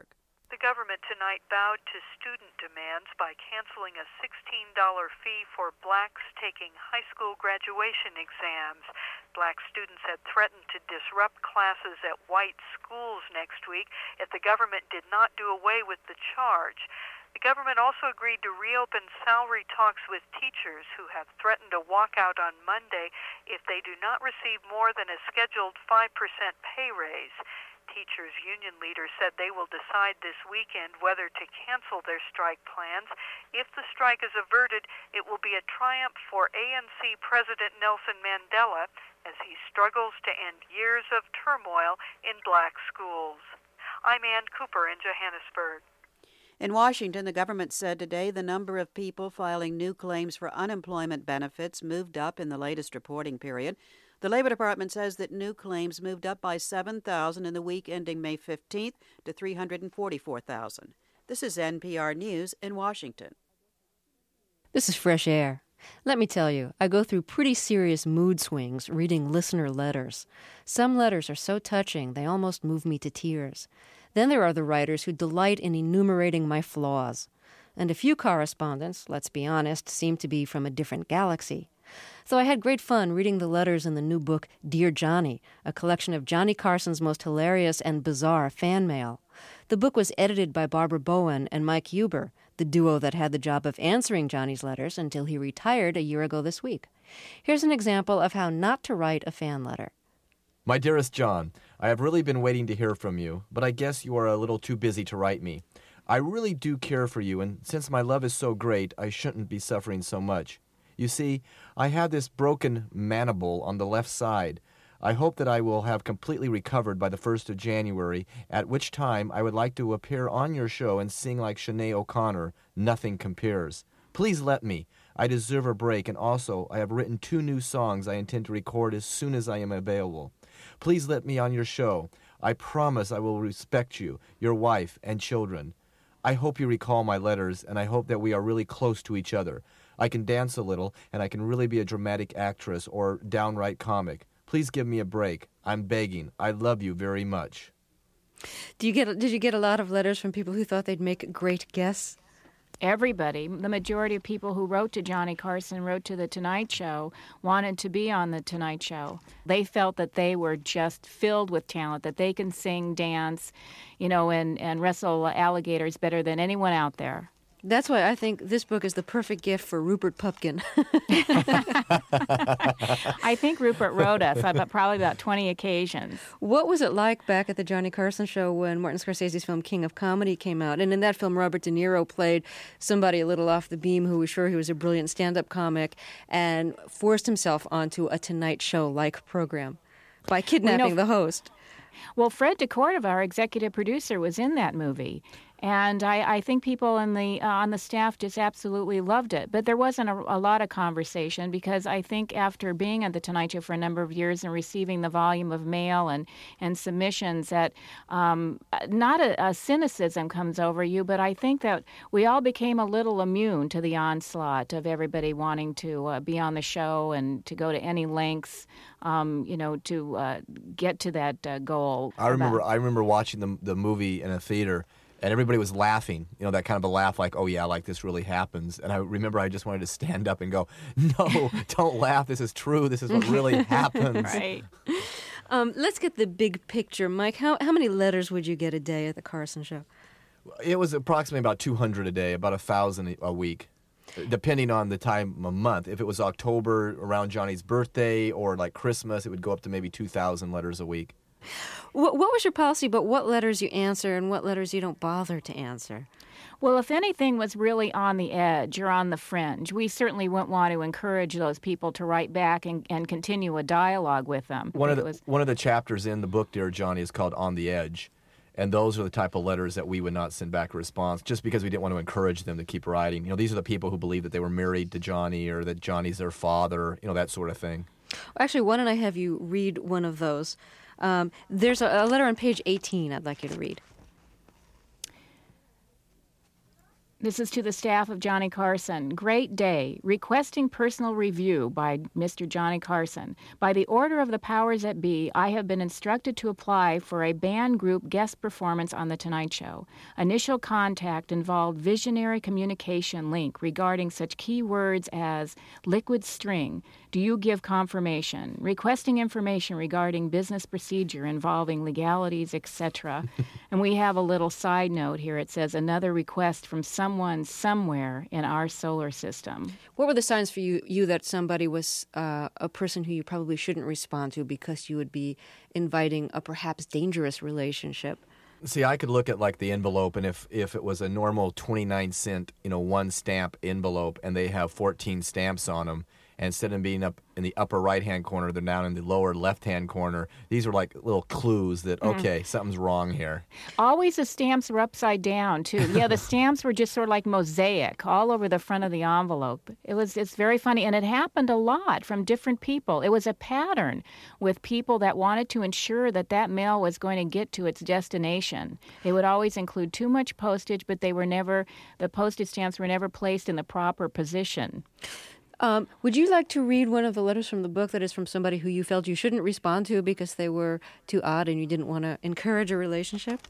The government tonight bowed to student demands by canceling a sixteen dollars fee for blacks taking high school graduation exams. Black students had threatened to disrupt classes at white schools next week if the government did not do away with the charge. The government also agreed to reopen salary talks with teachers who have threatened a walkout on Monday if they do not receive more than a scheduled five percent pay raise. Teachers' union leaders said they will decide this weekend whether to cancel their strike plans. If the strike is averted, it will be a triumph for A N C President Nelson Mandela as he struggles to end years of turmoil in black schools. I'm Ann Cooper in Johannesburg. In Washington, the government said today the number of people filing new claims for unemployment benefits moved up in the latest reporting period. The Labor Department says that new claims moved up by seven thousand in the week ending May fifteenth to three hundred forty-four thousand. This is N P R News in Washington. This is Fresh Air. Let me tell you, I go through pretty serious mood swings reading listener letters. Some letters are so touching they almost move me to tears. Then there are the writers who delight in enumerating my flaws. And a few correspondents, let's be honest, seem to be from a different galaxy. So I had great fun reading the letters in the new book, Dear Johnny, a collection of Johnny Carson's most hilarious and bizarre fan mail. The book was edited by Barbara Bowen and Mike Huber, the duo that had the job of answering Johnny's letters until he retired a year ago this week. Here's an example of how not to write a fan letter. My dearest John, I have really been waiting to hear from you, but I guess you are a little too busy to write me. I really do care for you, and since my love is so great, I shouldn't be suffering so much. You see, I have this broken mandible on the left side. I hope that I will have completely recovered by the first of January, at which time I would like to appear on your show and sing like Sinead O'Connor, Nothing Compares. Please let me. I deserve a break, and also I have written two new songs I intend to record as soon as I am available. Please let me on your show. I promise I will respect you, your wife, and children. I hope you recall my letters, and I hope that we are really close to each other. I can dance a little, and I can really be a dramatic actress or downright comic. Please give me a break. I'm begging. I love you very much. Do you get? Did you get a lot of letters from people who thought they'd make great guests? Everybody, the majority of people who wrote to Johnny Carson, wrote to The Tonight Show, wanted to be on The Tonight Show. They felt that they were just filled with talent, that they can sing, dance, you know, and, and wrestle alligators better than anyone out there. That's why I think this book is the perfect gift for Rupert Pupkin. I think Rupert wrote us about probably about twenty occasions. What was it like back at the Johnny Carson show when Martin Scorsese's film King of Comedy came out? And in that film, Robert De Niro played somebody a little off the beam who was sure he was a brilliant stand-up comic and forced himself onto a Tonight Show-like program by kidnapping well, you know, the host. Well, Fred DeCordova, our executive producer, was in that movie. And I, I think people in the uh, on the staff just absolutely loved it. But there wasn't a, a lot of conversation because I think after being at the Tonight Show for a number of years and receiving the volume of mail and, and submissions, that um, not a, a cynicism comes over you, but I think that we all became a little immune to the onslaught of everybody wanting to uh, be on the show and to go to any lengths, um, you know, to uh, get to that uh, goal. I remember I remember watching the the movie in a theater. And everybody was laughing, you know, that kind of a laugh like, oh, yeah, like this really happens. And I remember I just wanted to stand up and go, no, don't laugh. This is true. This is what really happens. Right. Um, let's get the big picture. Mike, how, how many letters would you get a day at the Carson show? It was approximately about two hundred a day, about one thousand a week, depending on the time of month. If it was October, around Johnny's birthday, or like Christmas, it would go up to maybe two thousand letters a week. What, what was your policy about what letters you answer and what letters you don't bother to answer? Well, if anything was really on the edge or on the fringe, we certainly wouldn't want to encourage those people to write back and, and continue a dialogue with them. One of the was... one of the chapters in the book, Dear Johnny, is called On the Edge. And those are the type of letters that we would not send back a response just because we didn't want to encourage them to keep writing. You know, these are the people who believe that they were married to Johnny or that Johnny's their father, you know, that sort of thing. Actually, why don't I have you read one of those? Um, there's a, a letter on page eighteen I'd like you to read. This is to the staff of Johnny Carson. Great day. Requesting personal review by Mister Johnny Carson. By the order of the powers that be, I have been instructed to apply for a band group guest performance on The Tonight Show. Initial contact involved visionary communication link regarding such key words as liquid string. Do you give confirmation? Requesting information regarding business procedure involving legalities, et cetera. And we have a little side note here. It says another request from some someone somewhere in our solar system. What were the signs for you, you that somebody was uh, a person who you probably shouldn't respond to because you would be inviting a perhaps dangerous relationship? See, I could look at like the envelope, and if, if it was a normal twenty-nine cent, you know, one stamp envelope, and they have fourteen stamps on them, and instead of being up in the upper right-hand corner, they're down in the lower left-hand corner. These are like little clues that, okay, mm. something's wrong here. Always the stamps were upside down, too. Yeah, the stamps were just sort of like mosaic all over the front of the envelope. It was it's very funny, and it happened a lot from different people. It was a pattern with people that wanted to ensure that that mail was going to get to its destination. They would always include too much postage, but they were never, the postage stamps were never placed in the proper position. Um, would you like to read one of the letters from the book that is from somebody who you felt you shouldn't respond to because they were too odd and you didn't want to encourage a relationship?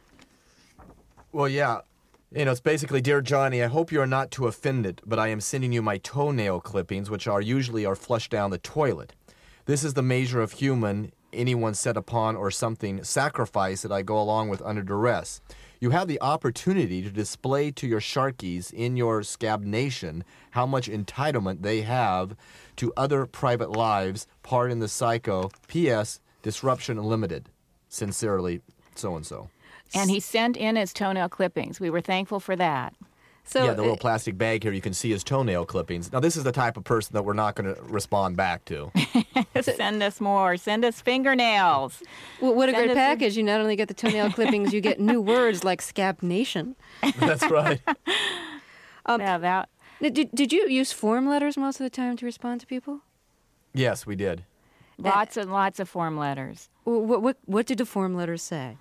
Well, yeah. You know, it's basically, Dear Johnny, I hope you are not too offended, but I am sending you my toenail clippings, which are usually are flushed down the toilet. This is the measure of human, anyone set upon or something, sacrifice that I go along with under duress. You have the opportunity to display to your sharkies in your scab nation how much entitlement they have to other private lives. Pardon the psycho. P S. Disruption Limited. Sincerely, so-and-so. And he sent in his toenail clippings. We were thankful for that. So yeah, the little plastic bag here, you can see his toenail clippings. Now, this is the type of person that we're not going to respond back to. Send us more. Send us fingernails. Well, what a Send great package. You not only get the toenail clippings, you get new words like Scab Nation. That's right. um, yeah, that... Did, did you use form letters most of the time to respond to people? Yes, we did. Lots and lots of form letters. What, what, what did the form letters say?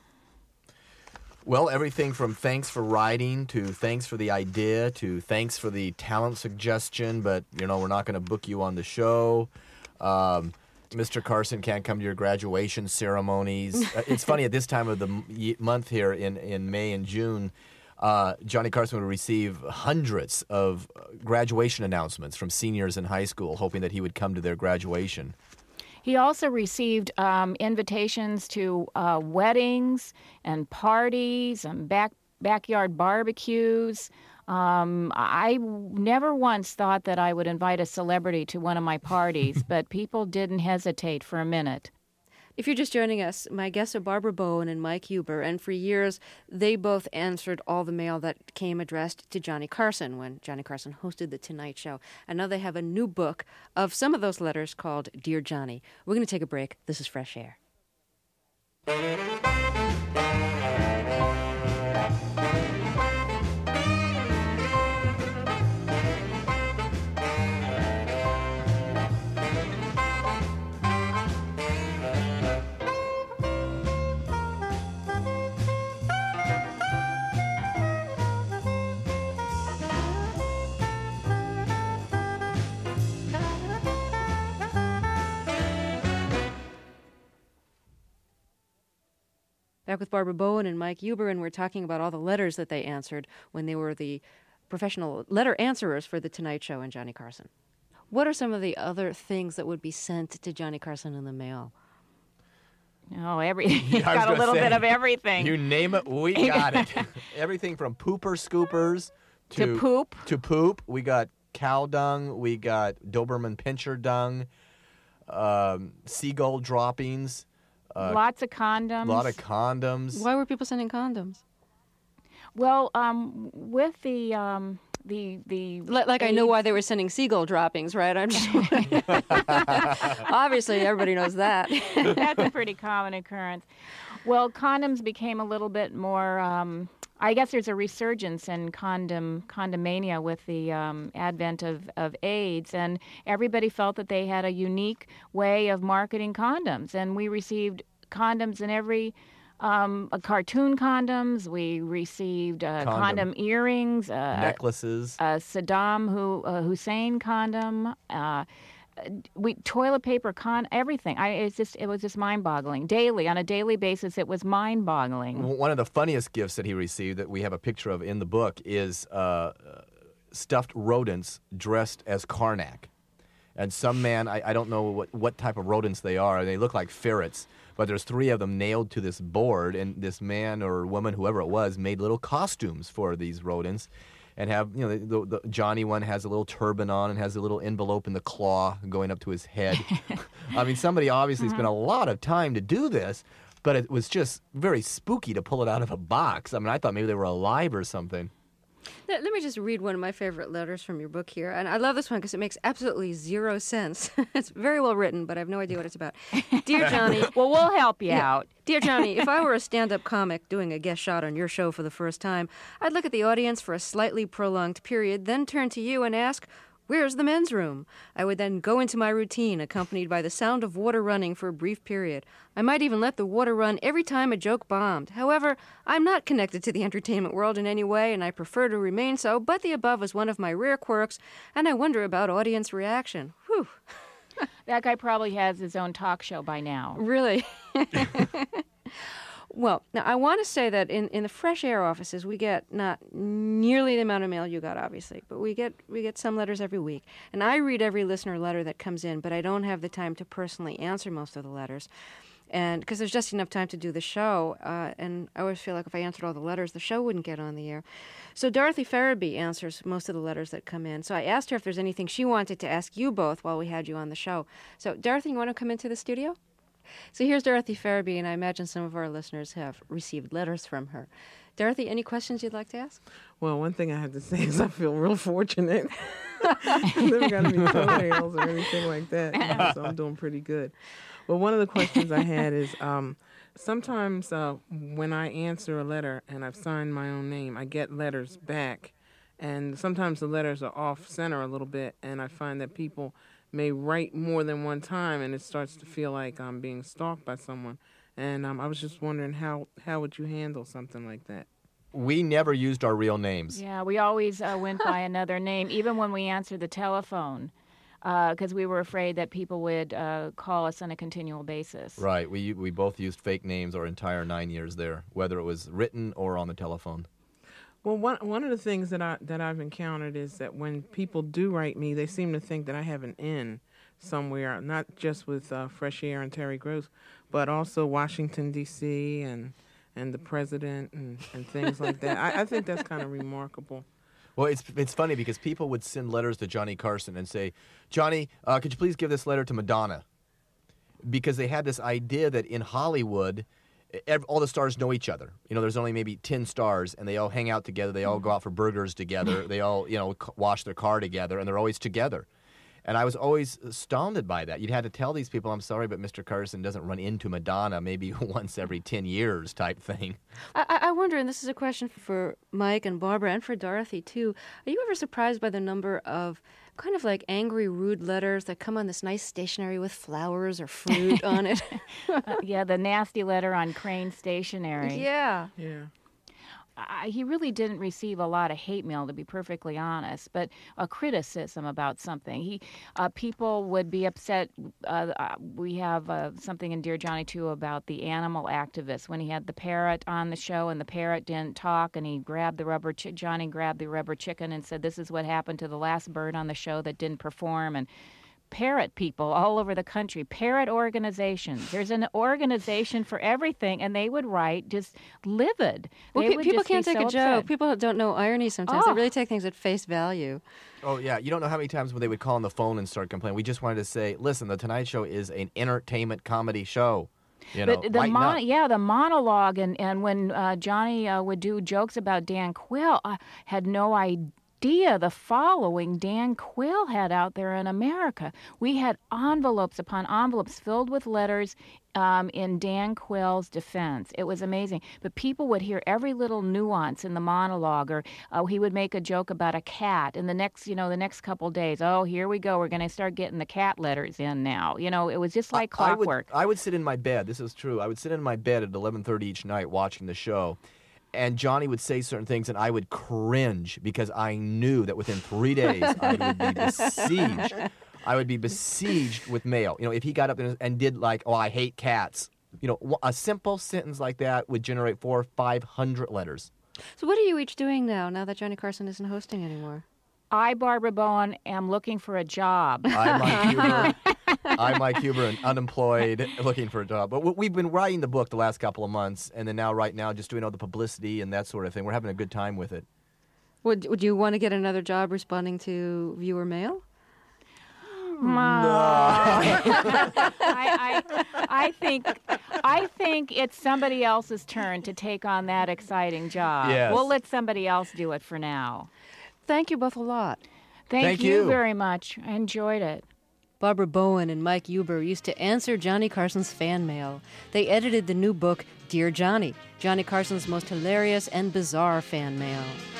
Well, everything from thanks for writing to thanks for the idea to thanks for the talent suggestion, but, you know, we're not going to book you on the show. Um, Mister Carson can't come to your graduation ceremonies. It's funny, at this time of the m- month here in, in May and June, uh, Johnny Carson would receive hundreds of graduation announcements from seniors in high school, hoping that he would come to their graduation. He also received um, invitations to uh, weddings and parties and back backyard barbecues. Um, I never once thought that I would invite a celebrity to one of my parties, but people didn't hesitate for a minute. If you're just joining us, my guests are Barbara Bowen and Mike Huber, and for years they both answered all the mail that came addressed to Johnny Carson when Johnny Carson hosted The Tonight Show. And now they have a new book of some of those letters called Dear Johnny. We're going to take a break. This is Fresh Air. Back with Barbara Bowen and Mike Huber, and we're talking about all the letters that they answered when they were the professional letter answerers for The Tonight Show and Johnny Carson. What are some of the other things that would be sent to Johnny Carson in the mail? Oh, every you got a little say, bit of everything. You name it, we got it. Everything from pooper scoopers to, to poop. To poop. We got cow dung. We got Doberman Pinscher dung. Um, seagull droppings. Uh, Lots of condoms. A lot of condoms. Why were people sending condoms? Well, um, with the um, the the like, like I know why they were sending seagull droppings, right? I'm just obviously everybody knows that. That's a pretty common occurrence. Well, condoms became a little bit more. Um, I guess there's a resurgence in condom condomania with the um, advent of, of AIDS, and everybody felt that they had a unique way of marketing condoms, and we received condoms in every Um, uh, cartoon condoms. We received uh, Condom. condom earrings, uh, necklaces, a Saddam Hu- uh, Hussein condom. Uh, we toilet paper, con everything. I it's just it was just mind-boggling. Daily, on a daily basis, it was mind-boggling. One of the funniest gifts that he received that we have a picture of in the book is uh, stuffed rodents dressed as Karnak. And some man, I, I don't know what, what type of rodents they are. They look like ferrets, but there's three of them nailed to this board, and this man or woman, whoever it was, made little costumes for these rodents. And have, you know, the, the, the Johnny one has a little turban on and has a little envelope in the claw going up to his head. I mean, somebody obviously spent a lot of time to do this, but it was just very spooky to pull it out of a box. I mean, I thought maybe they were alive or something. Let, let me just read one of my favorite letters from your book here. And I love this one because it makes absolutely zero sense. It's very well written, but I have no idea what it's about. Dear Johnny. Well, we'll help you yeah. out. Dear Johnny, if I were a stand-up comic doing a guest shot on your show for the first time, I'd look at the audience for a slightly prolonged period, then turn to you and ask, where's the men's room? I would then go into my routine, accompanied by the sound of water running for a brief period. I might even let the water run every time a joke bombed. However, I'm not connected to the entertainment world in any way, and I prefer to remain so, but the above is one of my rare quirks, and I wonder about audience reaction. Whew. That guy probably has his own talk show by now. Really? Well, now I want to say that in, in the Fresh Air offices, we get not nearly the amount of mail you got, obviously, but we get we get some letters every week. And I read every listener letter that comes in, but I don't have the time to personally answer most of the letters. And because there's just enough time to do the show, uh, and I always feel like if I answered all the letters, the show wouldn't get on the air. So Dorothy Farabee answers most of the letters that come in. So I asked her if there's anything she wanted to ask you both while we had you on the show. So Dorothy, you want to come into the studio? So here's Dorothy Farabee, and I imagine some of our listeners have received letters from her. Dorothy, any questions you'd like to ask? Well, one thing I have to say is I feel real fortunate. I never got any toenails or anything like that, so I'm doing pretty good. Well, one of the questions I had is um, sometimes uh, when I answer a letter and I've signed my own name, I get letters back, and sometimes the letters are off-center a little bit, and I find that people may write more than one time, and it starts to feel like I'm being stalked by someone. And um, I was just wondering how, how would you handle something like that? We never used our real names. Yeah, we always uh, went by another name, even when we answered the telephone, because uh, we were afraid that people would uh, call us on a continual basis. Right. We we both used fake names our entire nine years there, whether it was written or on the telephone. Well, one one of the things that I that I've encountered is that when people do write me, they seem to think that I have an N somewhere, not just with uh, Fresh Air and Terry Gross, but also Washington D C and and the president and, and things like that. I, I think that's kind of remarkable. Well, it's it's funny because people would send letters to Johnny Carson and say, Johnny, uh, could you please give this letter to Madonna? Because they had this idea that in Hollywood, all the stars know each other. You know, there's only maybe ten stars, and they all hang out together. They all go out for burgers together. They all, you know, wash their car together, and they're always together. And I was always astounded by that. You'd have to tell these people, I'm sorry, but Mister Carson doesn't run into Madonna maybe once every ten years type thing. I, I wonder, and this is a question for Mike and Barbara and for Dorothy, too. Are you ever surprised by the number of kind of like angry, rude letters that come on this nice stationery with flowers or fruit on it? uh, yeah, the nasty letter on Crane Stationery. Yeah. Yeah. I, he really didn't receive a lot of hate mail, to be perfectly honest, but a criticism about something. He, uh, people would be upset. Uh, uh, we have uh, something in Dear Johnny, too, about the animal activist. When he had the parrot on the show and the parrot didn't talk, and he grabbed the rubber, chi- Johnny grabbed the rubber chicken and said, this is what happened to the last bird on the show that didn't perform, and parrot people all over the country, parrot organizations. There's an organization for everything, and they would write just livid. Well, they pe- people just can't be take so a upset. joke. People don't know irony sometimes. Oh. They really take things at face value. Oh, yeah. You don't know how many times when they would call on the phone and start complaining. We just wanted to say, listen, The Tonight Show is an entertainment comedy show. You know, but the mon- yeah, the monologue, and, and when uh, Johnny uh, would do jokes about Dan Quayle, I had no idea idea the following Dan Quayle had out there in America. We had envelopes upon envelopes filled with letters um, in Dan Quayle's defense. It was amazing. But people would hear every little nuance in the monologue, or uh, he would make a joke about a cat. And the next, you know, the next couple days, oh, here we go. We're going to start getting the cat letters in now. You know, it was just like I, clockwork. I would, I would sit in my bed. This is true. I would sit in my bed at eleven thirty each night watching the show. And Johnny would say certain things, and I would cringe because I knew that within three days I would be besieged. I would be besieged with mail. You know, if he got up and, and did like, oh, I hate cats. You know, a simple sentence like that would generate four or five hundred letters. So what are you each doing now, now that Johnny Carson isn't hosting anymore? I, Barbara Bowen, am looking for a job. I'm Mike Huber. I'm Mike Huber, and unemployed, looking for a job. But we've been writing the book the last couple of months, and then now, right now, just doing all the publicity and that sort of thing. We're having a good time with it. Would Would you want to get another job responding to viewer mail? No. I, I, I think I think it's somebody else's turn to take on that exciting job. Yes. We'll let somebody else do it for now. Thank you both a lot. Thank, Thank you. you very much. I enjoyed it. Barbara Bowen and Mike Huber used to answer Johnny Carson's fan mail. They edited the new book, Dear Johnny, Johnny Carson's most hilarious and bizarre fan mail.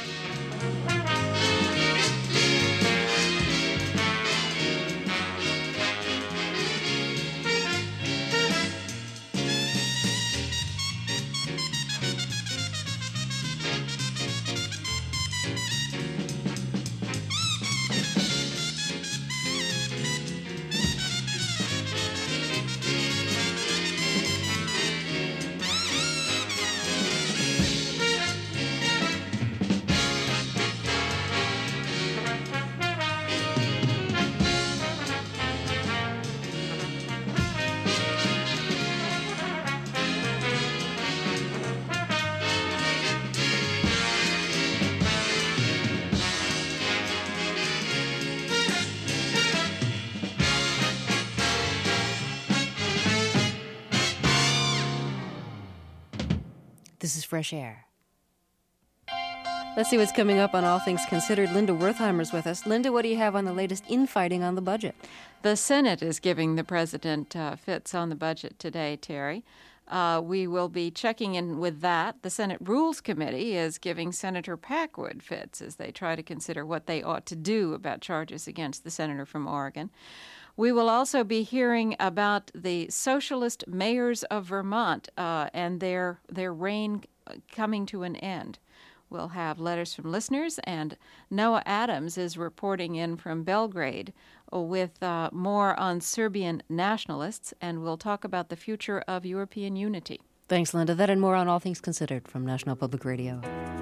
This is Fresh Air. Let's see what's coming up on All Things Considered. Linda Wertheimer's with us. Linda, what do you have on the latest infighting on the budget? The Senate is giving the president uh, fits on the budget today, Terry. Uh, we will be checking in with that. The Senate Rules Committee is giving Senator Packwood fits as they try to consider what they ought to do about charges against the senator from Oregon. We will also be hearing about the socialist mayors of Vermont uh, and their their reign coming to an end. We'll have letters from listeners, and Noah Adams is reporting in from Belgrade with uh, more on Serbian nationalists, and we'll talk about the future of European unity. Thanks, Linda. That and more on All Things Considered from National Public Radio.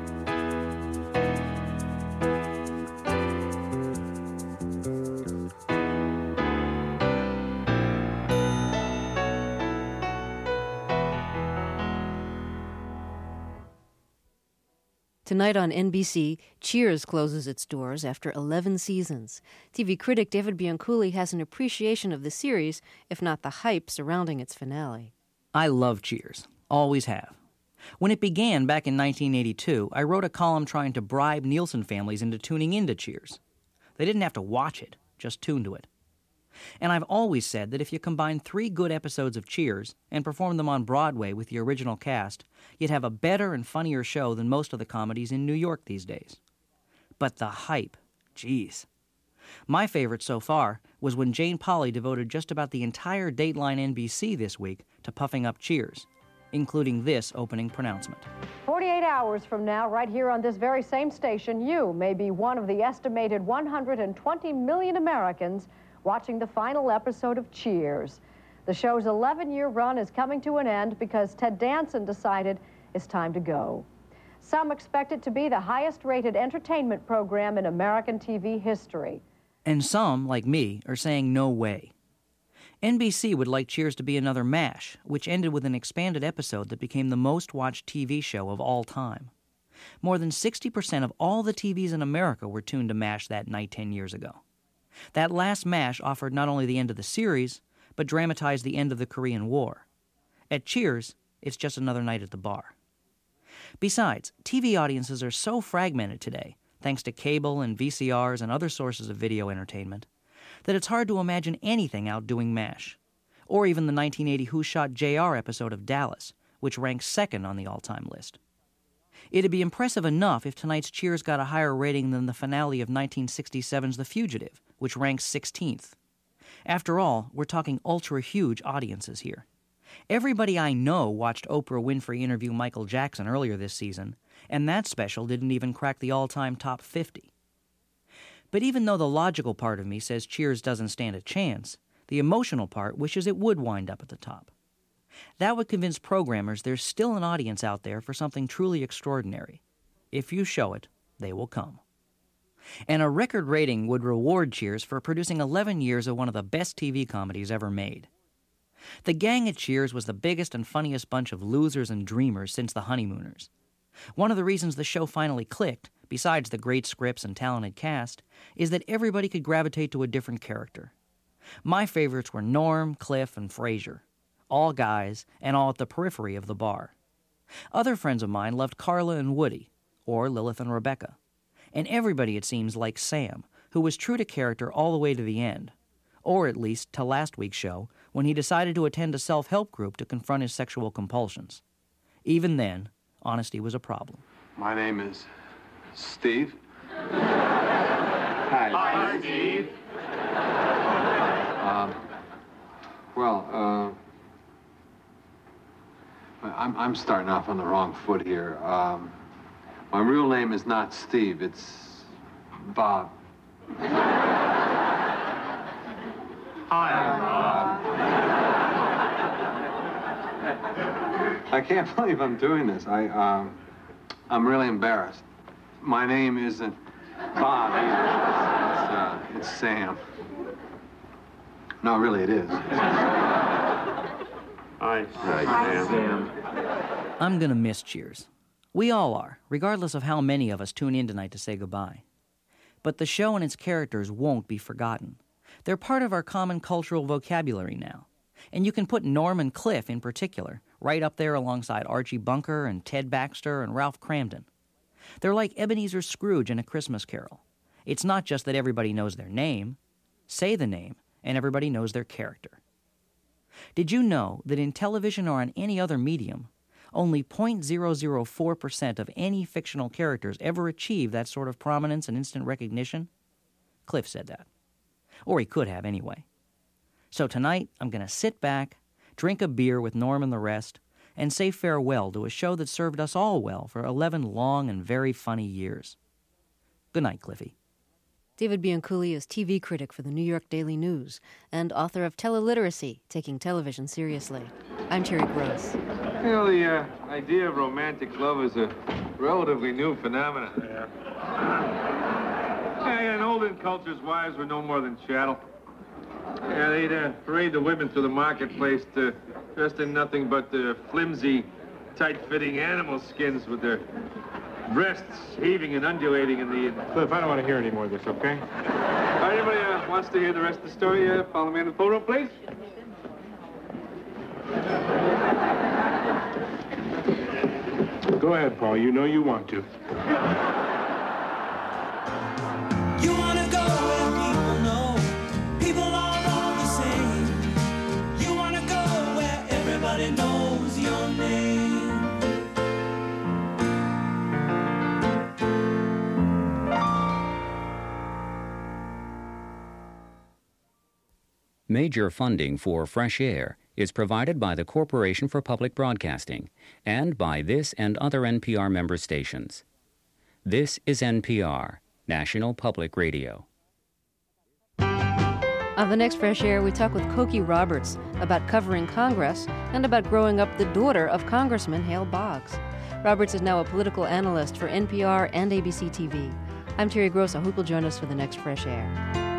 Tonight on N B C, Cheers closes its doors after eleven seasons. T V critic David Bianculli has an appreciation of the series, if not the hype surrounding its finale. I love Cheers. Always have. When it began back in nineteen eighty-two, I wrote a column trying to bribe Nielsen families into tuning into Cheers. They didn't have to watch it, just tune to it. And I've always said that if you combine three good episodes of Cheers and perform them on Broadway with the original cast, you'd have a better and funnier show than most of the comedies in New York these days. But the hype, geez. My favorite so far was when Jane Pauley devoted just about the entire Dateline N B C this week to puffing up Cheers, including this opening pronouncement. forty-eight hours from now, right here on this very same station, you may be one of the estimated one hundred twenty million Americans watching the final episode of Cheers. The show's eleven-year run is coming to an end because Ted Danson decided it's time to go. Some expect it to be the highest-rated entertainment program in American T V history. And some, like me, are saying no way. N B C would like Cheers to be another MASH, which ended with an expanded episode that became the most-watched T V show of all time. More than sixty percent of all the T Vs in America were tuned to MASH that night ten years ago. That last MASH offered not only the end of the series, but dramatized the end of the Korean War. At Cheers, it's just another night at the bar. Besides, T V audiences are so fragmented today thanks to cable and V C Rs and other sources of video entertainment, that it's hard to imagine anything outdoing MASH, or even the nineteen eighty Who Shot J R episode of Dallas, which ranks second on the all-time list. It'd be impressive enough if tonight's Cheers got a higher rating than the finale of nineteen sixty-seven's The Fugitive, which ranks sixteenth. After all, we're talking ultra-huge audiences here. Everybody I know watched Oprah Winfrey interview Michael Jackson earlier this season, and that special didn't even crack the all-time top fifty. But even though the logical part of me says Cheers doesn't stand a chance, the emotional part wishes it would wind up at the top. That would convince programmers there's still an audience out there for something truly extraordinary. If you show it, they will come. And a record rating would reward Cheers for producing eleven years of one of the best T V comedies ever made. The gang at Cheers was the biggest and funniest bunch of losers and dreamers since the Honeymooners. One of the reasons the show finally clicked, besides the great scripts and talented cast, is that everybody could gravitate to a different character. My favorites were Norm, Cliff, and Frasier. All guys, and all at the periphery of the bar. Other friends of mine loved Carla and Woody, or Lilith and Rebecca. And everybody, it seems, liked Sam, who was true to character all the way to the end. Or at least to last week's show, when he decided to attend a self-help group to confront his sexual compulsions. Even then, honesty was a problem. My name is Steve. Hi. Hi, Steve. Um, well, uh, I'm, I'm starting off on the wrong foot here. Um, my real name is not Steve, it's Bob. Hi, Bob. I can't believe I'm doing this. I, um, I'm really embarrassed. My name isn't Bob either. It's, uh, it's Sam. No, really, it is. Hi, Hi, Sam. I'm gonna miss Cheers. We all are, regardless of how many of us tune in tonight to say goodbye. But the show and its characters won't be forgotten. They're part of our common cultural vocabulary now. And you can put Norm and Cliff, in particular, right up there alongside Archie Bunker and Ted Baxter and Ralph Cramden. They're like Ebenezer Scrooge in A Christmas Carol. It's not just that everybody knows their name. Say the name, and everybody knows their character. Did you know that in television or on any other medium, only zero point zero zero four percent of any fictional characters ever achieve that sort of prominence and instant recognition? Cliff said that. Or he could have, anyway. So tonight, I'm going to sit back, drink a beer with Norm and the rest, and say farewell to a show that served us all well for eleven long and very funny years. Good night, Cliffy. David Bianculli is T V critic for the New York Daily News and author of Teleliteracy, Taking Television Seriously. I'm Terry Gross. You know, the uh, idea of romantic love is a relatively new phenomenon. Yeah. Yeah, in olden cultures, wives were no more than chattel. Yeah, they'd uh, parade the women through the marketplace to, dressed in nothing but the flimsy, tight-fitting animal skins with their breasts heaving and undulating in the... Cliff, I don't want to hear any more of this, okay? Uh, anybody uh, wants to hear the rest of the story? Uh, follow me in the photo, please. Go ahead, Paul. You know you want to. You wanna go where people know people are all the same. You wanna go where everybody knows your name. Major funding for Fresh Air is provided by the Corporation for Public Broadcasting and by this and other N P R member stations. This is N P R, National Public Radio. On the next Fresh Air, we talk with Cokie Roberts about covering Congress and about growing up the daughter of Congressman Hale Boggs. Roberts is now a political analyst for N P R and A B C T V. I'm Terry Gross. I hope you'll join us for the next Fresh Air.